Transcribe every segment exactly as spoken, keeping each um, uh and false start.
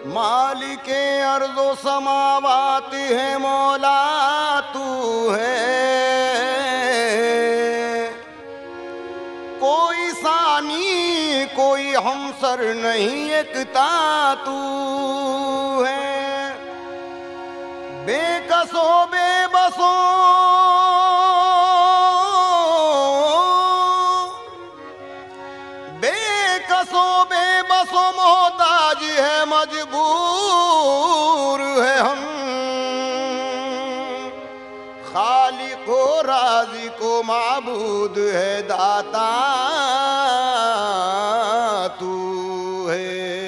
मालिके अर्ज़ो समावात है मौला तू है, कोई सानी कोई हमसर नहीं एकता तू है। बेकसो बेबसो बेकसो बेबसो मोहताज है, मजबूर है हम। खालिको राज़िको माबूद है, दाता तू है।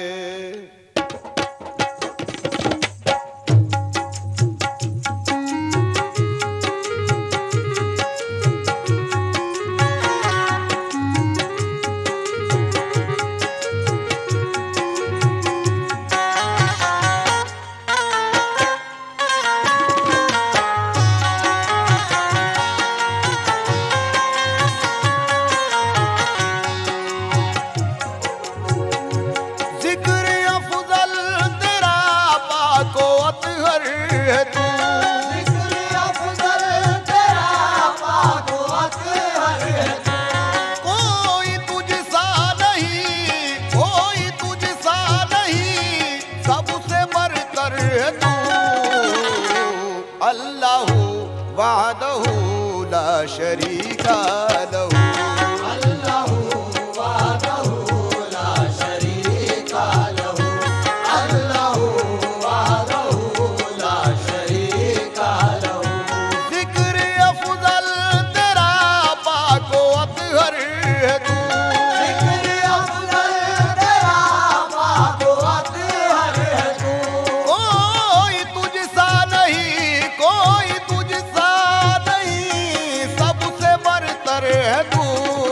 अल्लाहु वहदहु ला शरीका लहू, अल्लाहु वहदहु ला शरीका लहू, अल्लाहु वहदहु ला शरीका लहू। जिक्र अफजल तेरा पाको अतहर है तू, जिक्र अफजल तेरा पाको अतहर है तू। कोई तुझसा नहीं कोई तुझसा नहीं, सबसे बरतर है तू।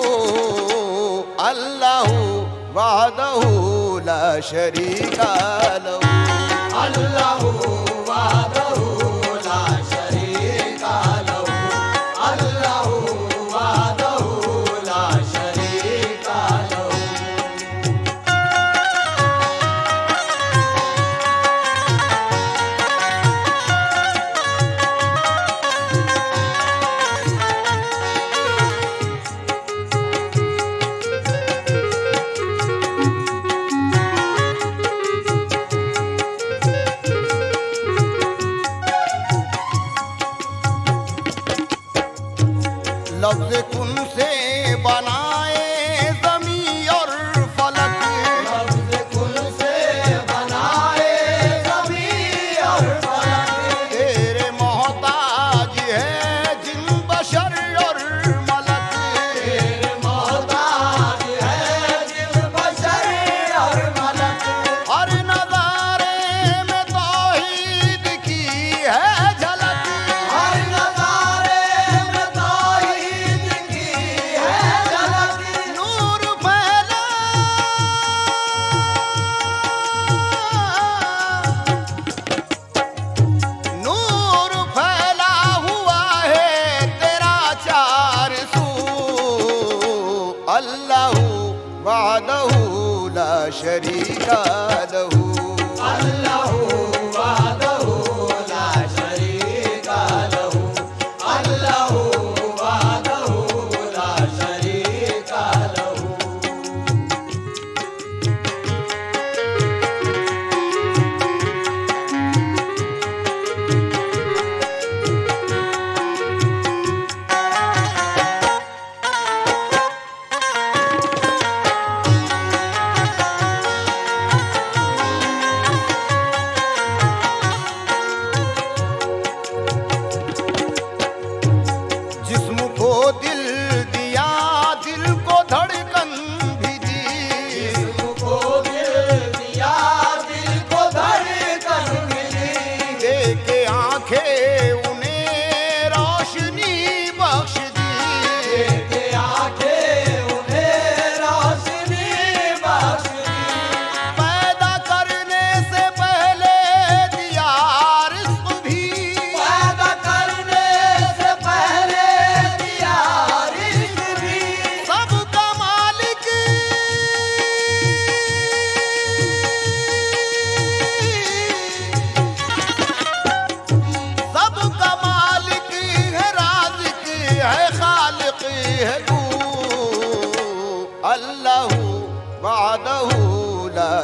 अल्लाहु वहदहु ला शरीका लहू, अल्लाहु वहदहु ला शरीका लहू, अल्लाहु वहदहु ला शरीका लहू। लफ्ज़ कुन से बनाए ज़मी और फलक, लफ्ज़ कुन से बनाए ज़मीं और फलक। तेरे मोहताज है जिन बशर और मलक। तेरे मोहताज है जिन बशर और मलक। हर नज़ारे में तौहीद की है झलक, हर नज़ारे में तौहीद की है झलक। नूर फैला नूर फैला हुआ है तेरा चार सू। अल्लाहु वहदहु ला शरीका लहू, अल्लाहु वहदहु ला शरीका लहू, अल्लाहु वहदहु ला शरीका लहू।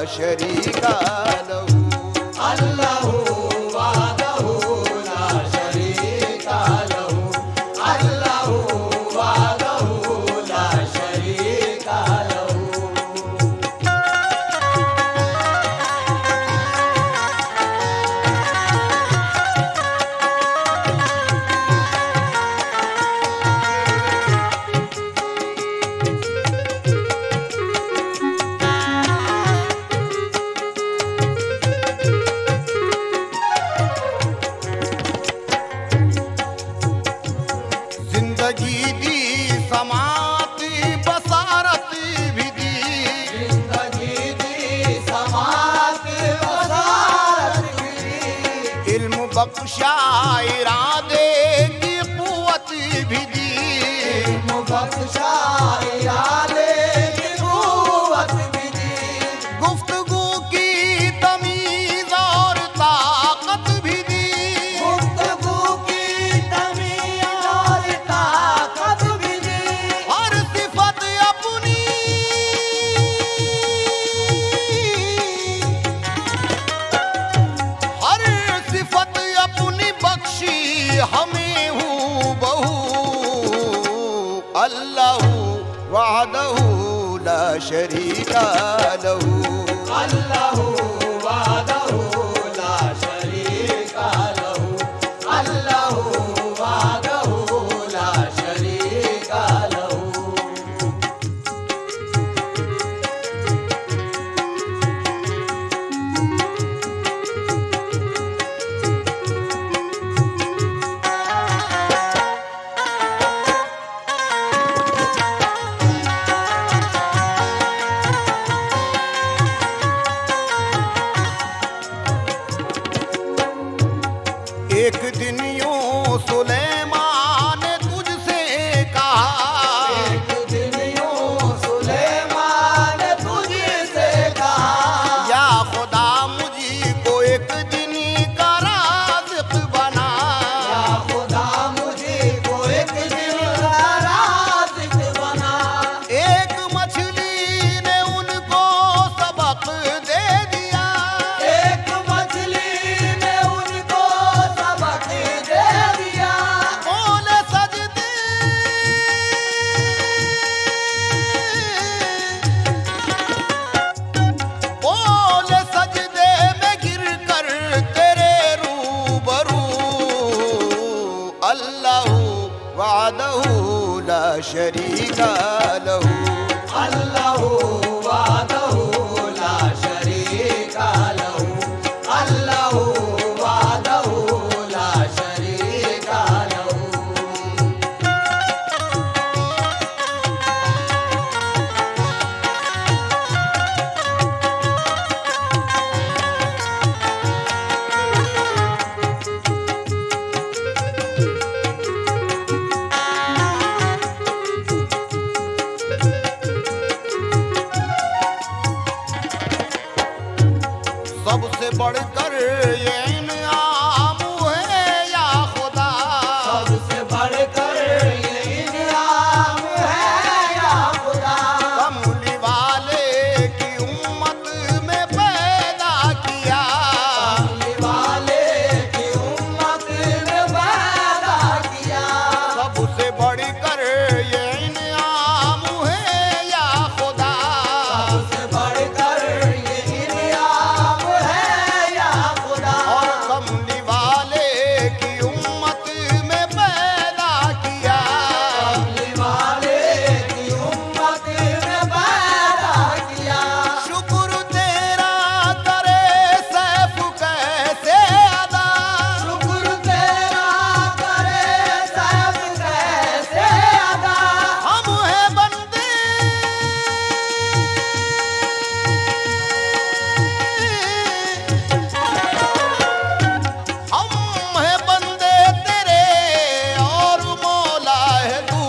शरीका लहू। अल्लाहु वहदहु ला शरीका लहू। अल्लाहु वहदहु ला शरीका लहू। जिंदगी दी समात बसारत भी दी, जिंदगी दी समात वसारत भी दी। इल्म बख्शा इरादे की कुव्वत भी दी। इल्म बख्शा इरादे की कुव्वत भी दी। गुफ्तगू की तमीज और ताकत भी दी। गुफ्तगू की तमीज और ताकत भी दी। हर सिफत अपनी हर सिफत अपनी बख्शी हमें हूँ बहू। अल्लाहु वहदहु ला शरीका लहू। अल्लाहु वहदहु ला शरीका लहू। अल्लाहु वहदहु ला शरीका लहू। एक दिन यूं सुलेमान ने तुझसे कहा, एक दिन यूं सुलेमान ने तुझसे कहा। या खुदा मुझी को एक दिन का राज़िक बना। या खुदा मुझे को एक दिन का राज़िक बना। एक मछली ने उनको सबक दे दिया। एक मछली ने उनको सबक दे दिया। बोले सजदे बोले सजदे में गिर कर तेरे रूबरू। अल्लाहु वहदहु ला शरीका लहू। अल्लाहु वहदहु ला शरीका लहू। अल्लाहु वहदहु ला शरीका लहू। सबसे बढ़कर ये इनाम है या खुदा। सबसे बढ़कर ये इनाम है या खुदा। कमली वाले की उम्मत में पैदा किया। कमली वाले की उम्मत ने पैदा किया। सबसे बढ़कर ये इनाम है या खुदा। सबसे बढ़कर ये इनाम है या खुदा। और कमली वाले की उम्मत में पैदा किया। कमली वाले की उम्मत ने पैदा किया। शुक्र तेरा करे सैफ कैसे अदा। शुक्र तेरा करे सब कैसे अदा। हम हैं बंदे हम हैं बंदे तेरे और मौला है तू।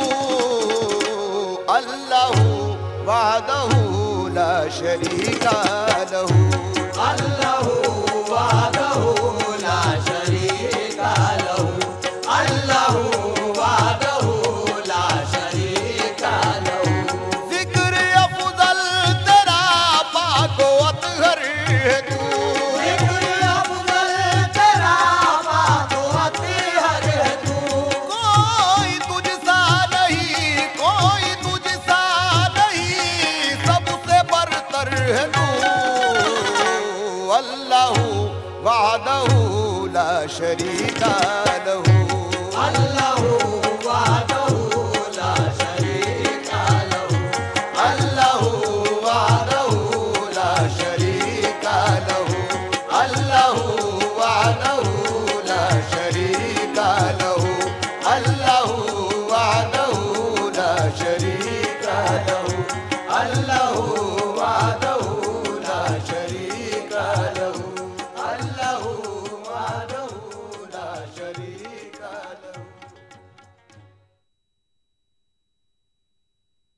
अल्लाहु वहदहु ला शरीका लहू। अल्लाहु वहदहु ला शरीका लहू। अल्लाहु वहदहु ला शरीका लहू। जिक्र अफजल तेरा पाको अतहर है तू। जिक्र अफजल तेरा बात अतहर है तू। कोई तुझसा नहीं, कोई तुझसा नहीं, सबसे बरतर है तू। अल्लाहु वहदहु ला शरीका